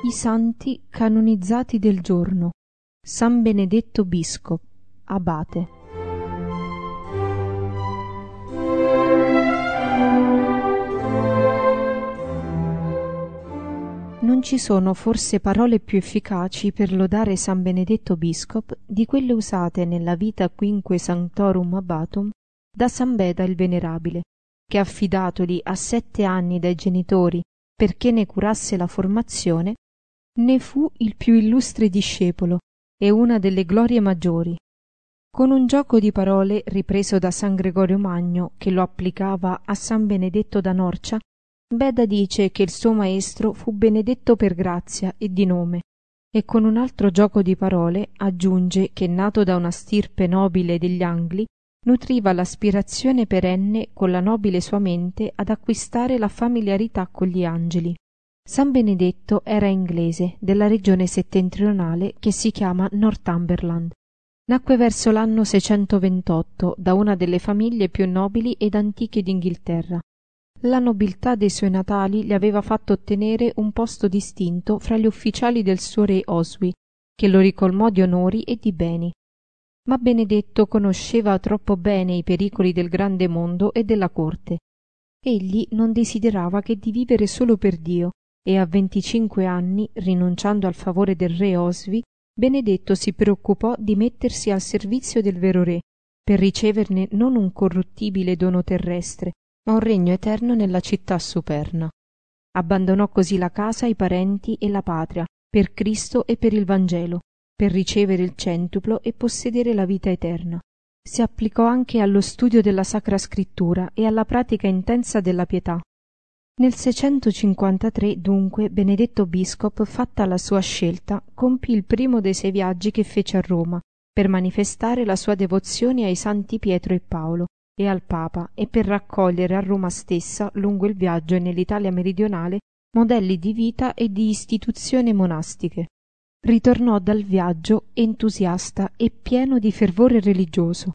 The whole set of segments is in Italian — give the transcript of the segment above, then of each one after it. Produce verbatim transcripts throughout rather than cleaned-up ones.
I santi canonizzati del giorno. San Benedetto Biscop, abate. Non ci sono forse parole più efficaci per lodare San Benedetto Biscop di quelle usate nella Vita Quinque Sanctorum Abbatum da San Beda il Venerabile, che affidatoli a sette anni dai genitori perché ne curasse la formazione, ne fu il più illustre discepolo e una delle glorie maggiori. Con un gioco di parole ripreso da San Gregorio Magno, che lo applicava a San Benedetto da Norcia, Beda dice che il suo maestro fu benedetto per grazia e di nome, e con un altro gioco di parole aggiunge che, nato da una stirpe nobile degli Angli, nutriva l'aspirazione perenne con la nobile sua mente ad acquistare la familiarità con gli angeli. San Benedetto era inglese, della regione settentrionale che si chiama Northumberland. Nacque verso l'anno seicentoventotto da una delle famiglie più nobili ed antiche d'Inghilterra. La nobiltà dei suoi natali gli aveva fatto ottenere un posto distinto fra gli ufficiali del suo re Oswy, che lo ricolmò di onori e di beni. Ma Benedetto conosceva troppo bene i pericoli del grande mondo e della corte. Egli non desiderava che di vivere solo per Dio, e a venticinque anni, rinunciando al favore del re Oswy, Benedetto si preoccupò di mettersi al servizio del vero re, per riceverne non un corruttibile dono terrestre, ma un regno eterno nella città superna. Abbandonò così la casa, i parenti e la patria, per Cristo e per il Vangelo, per ricevere il centuplo e possedere la vita eterna. Si applicò anche allo studio della Sacra Scrittura e alla pratica intensa della pietà. Nel seicentocinquantatré, dunque, Benedetto Biscop, fatta la sua scelta, compì il primo dei sei viaggi che fece a Roma, per manifestare la sua devozione ai santi Pietro e Paolo, e al Papa, e per raccogliere a Roma stessa, lungo il viaggio e nell'Italia meridionale, modelli di vita e di istituzioni monastiche. Ritornò dal viaggio entusiasta e pieno di fervore religioso.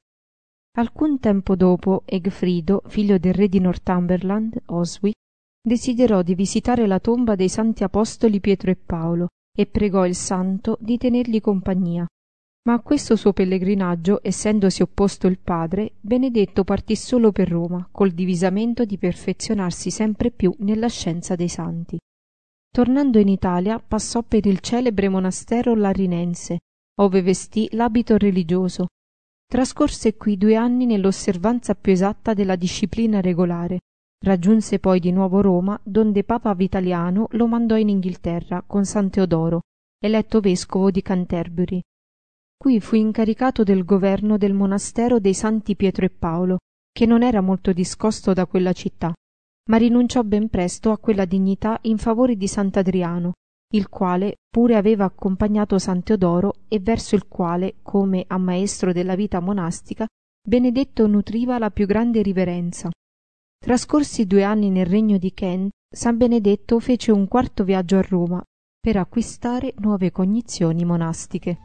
Alcun tempo dopo, Egfrido, figlio del re di Northumberland, Oswy, desiderò di visitare la tomba dei santi apostoli Pietro e Paolo e pregò il santo di tenergli compagnia. Ma a questo suo pellegrinaggio, essendosi opposto il padre, Benedetto partì solo per Roma, col divisamento di perfezionarsi sempre più nella scienza dei santi. Tornando in Italia, passò per il celebre monastero larinense, ove vestì l'abito religioso. Trascorse qui due anni nell'osservanza più esatta della disciplina regolare. Raggiunse poi di nuovo Roma, donde Papa Vitaliano lo mandò in Inghilterra con San Teodoro, eletto vescovo di Canterbury. Qui fu incaricato del governo del monastero dei santi Pietro e Paolo, che non era molto discosto da quella città, ma rinunciò ben presto a quella dignità in favore di Sant'Adriano, il quale pure aveva accompagnato San Teodoro e verso il quale, come a maestro della vita monastica, Benedetto nutriva la più grande riverenza. Trascorsi due anni nel regno di Kent, San Benedetto fece un quarto viaggio a Roma per acquistare nuove cognizioni monastiche.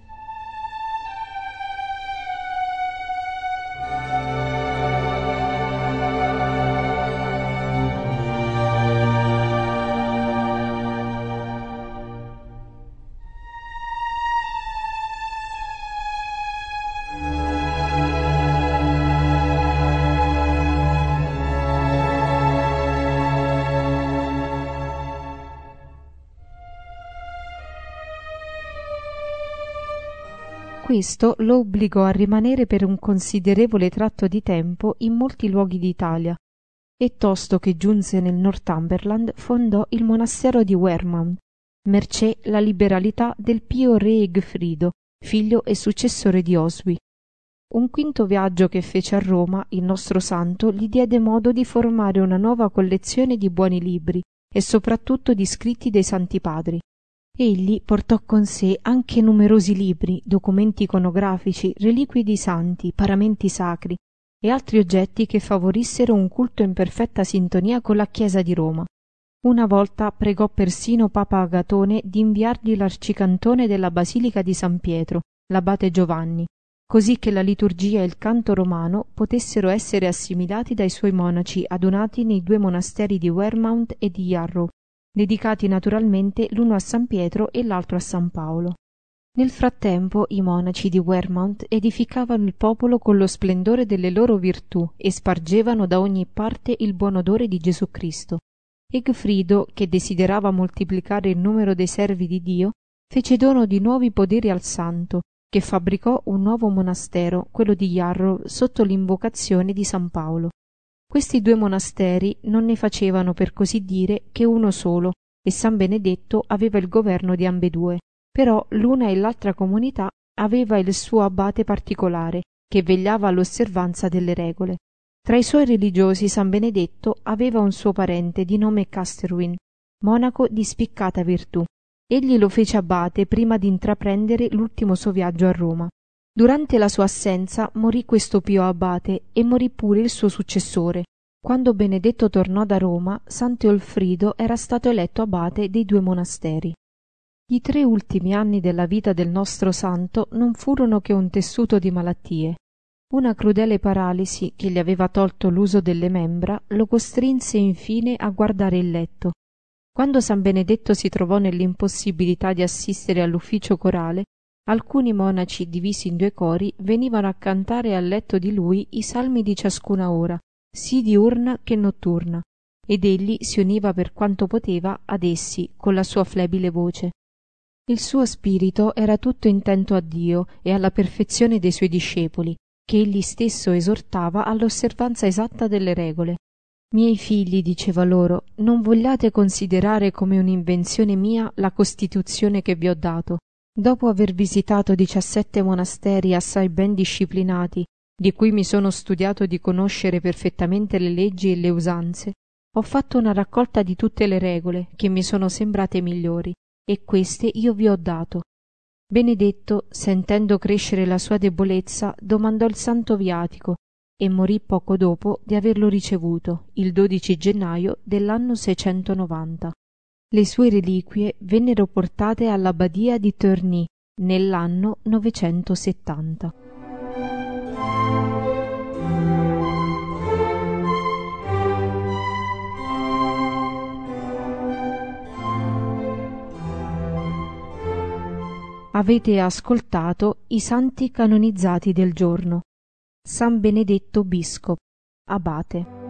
Questo lo obbligò a rimanere per un considerevole tratto di tempo in molti luoghi d'Italia, e tosto che giunse nel Northumberland fondò il monastero di Wearmouth, mercé la liberalità del pio re Egfrido, figlio e successore di Oswy. Un quinto viaggio che fece a Roma, il nostro santo gli diede modo di formare una nuova collezione di buoni libri e soprattutto di scritti dei santi padri. Egli portò con sé anche numerosi libri, documenti iconografici, reliquie di santi, paramenti sacri e altri oggetti che favorissero un culto in perfetta sintonia con la Chiesa di Roma. Una volta pregò persino Papa Agatone di inviargli l'arcicantone della Basilica di San Pietro, l'abate Giovanni, così che la liturgia e il canto romano potessero essere assimilati dai suoi monaci adunati nei due monasteri di Wearmouth e di Yarrow, dedicati naturalmente l'uno a San Pietro e l'altro a San Paolo. Nel frattempo i monaci di Wearmouth edificavano il popolo con lo splendore delle loro virtù e spargevano da ogni parte il buon odore di Gesù Cristo. Egfrido, che desiderava moltiplicare il numero dei servi di Dio, fece dono di nuovi poderi al santo, che fabbricò un nuovo monastero, quello di Jarrow, sotto l'invocazione di San Paolo. Questi due monasteri non ne facevano, per così dire, che uno solo, e San Benedetto aveva il governo di ambedue. Però l'una e l'altra comunità aveva il suo abate particolare, che vegliava all'osservanza delle regole. Tra i suoi religiosi San Benedetto aveva un suo parente di nome Casterwin, monaco di spiccata virtù. Egli lo fece abate prima di intraprendere l'ultimo suo viaggio a Roma. Durante la sua assenza morì questo pio abate e morì pure il suo successore. Quando Benedetto tornò da Roma, Sant'Eolfrido era stato eletto abate dei due monasteri. I tre ultimi anni della vita del nostro santo non furono che un tessuto di malattie. Una crudele paralisi, che gli aveva tolto l'uso delle membra, lo costrinse infine a guardare il letto. Quando San Benedetto si trovò nell'impossibilità di assistere all'ufficio corale, alcuni monaci divisi in due cori venivano a cantare al letto di lui i salmi di ciascuna ora, sì diurna che notturna, ed egli si univa per quanto poteva ad essi con la sua flebile voce. Il suo spirito era tutto intento a Dio e alla perfezione dei suoi discepoli, che egli stesso esortava all'osservanza esatta delle regole. Miei figli, diceva loro, non vogliate considerare come un'invenzione mia la costituzione che vi ho dato. Dopo aver visitato diciassette monasteri assai ben disciplinati, di cui mi sono studiato di conoscere perfettamente le leggi e le usanze, ho fatto una raccolta di tutte le regole che mi sono sembrate migliori, e queste io vi ho dato. Benedetto, sentendo crescere la sua debolezza, domandò il santo viatico e morì poco dopo di averlo ricevuto, il dodici gennaio dell'anno seicentonovanta. Le sue reliquie vennero portate all'abbadia di Terny nell'anno novecentosettanta. Avete ascoltato i santi canonizzati del giorno. San Benedetto Biscop, abate.